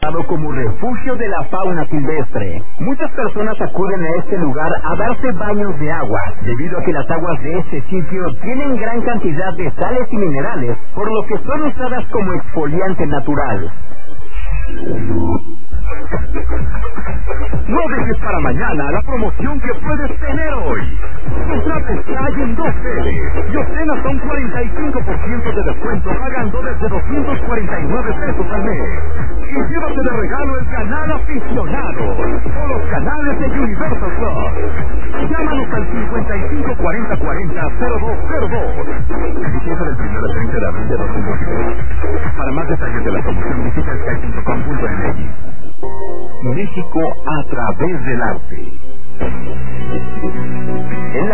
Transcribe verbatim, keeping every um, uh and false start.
como refugio de la fauna silvestre. Muchas personas acuden a este lugar a darse baños de agua, debido a que las aguas de este sitio tienen gran cantidad de sales y minerales, por lo que son usadas como exfoliante natural. No dejes para mañana la promoción que puedes tener hoy. Contrata Sky en dos L y obtén hasta un cuarenta y cinco por ciento de descuento pagando desde doscientos cuarenta y nueve pesos al mes. Y llévate de regalo el canal aficionado o los canales de Universal Plus. Llámanos al cincuenta y cinco cuarenta cuarenta cero dos cero dos. Vigencia del primero al treinta de abril de dos mil veintidós. Para más detalles de la promoción visita sky punto com punto m x. México a través del arte.